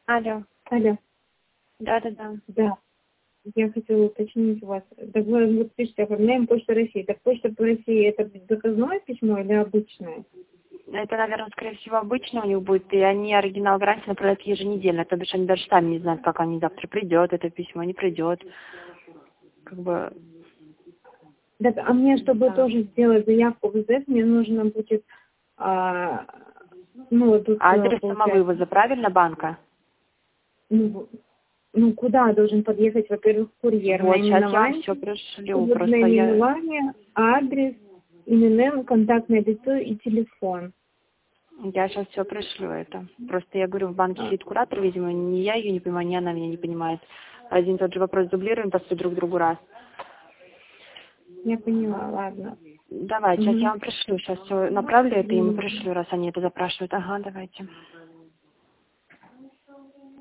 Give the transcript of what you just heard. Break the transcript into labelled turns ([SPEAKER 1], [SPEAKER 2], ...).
[SPEAKER 1] Алло.
[SPEAKER 2] Алло.
[SPEAKER 1] Да-да-да.
[SPEAKER 2] Да. Я хотела уточнить у вас. Так вы вот пишете, оформляем Почту России. Так Почта по России это заказное письмо или обычное?
[SPEAKER 1] Это, наверное, скорее всего, обычно у них будет, и они оригинал гарантии направляют еженедельно, то бишь они даже сами не знают, как они завтра придет, это письмо не придет. Как бы,
[SPEAKER 2] Так, а мне, чтобы
[SPEAKER 1] да.
[SPEAKER 2] тоже сделать заявку в ИЗЭС, мне нужно будет, ну, тут,
[SPEAKER 1] Адрес
[SPEAKER 2] получается,
[SPEAKER 1] самовывоза, правильно, банка?
[SPEAKER 2] ну, куда должен подъехать, во-первых, курьер,
[SPEAKER 1] Вот, сейчас я вам
[SPEAKER 2] наименование,
[SPEAKER 1] все пришлю,
[SPEAKER 2] вот
[SPEAKER 1] просто я...
[SPEAKER 2] наименование, адрес, ИНН, контактное лицо и телефон.
[SPEAKER 1] Я сейчас все пришлю это. Просто я говорю, в банке
[SPEAKER 2] А,
[SPEAKER 1] сидит куратор, видимо, не я ее не понимаю, не она меня не понимает. Один и тот же вопрос дублируем после друг другу раз.
[SPEAKER 2] я поняла, ладно.
[SPEAKER 1] Давайте, сейчас я
[SPEAKER 2] Мгм.
[SPEAKER 1] вам пришлю, сейчас все направлю это и ему
[SPEAKER 2] Мгм.
[SPEAKER 1] пришлю, раз они это запрашивают. Ага, давайте.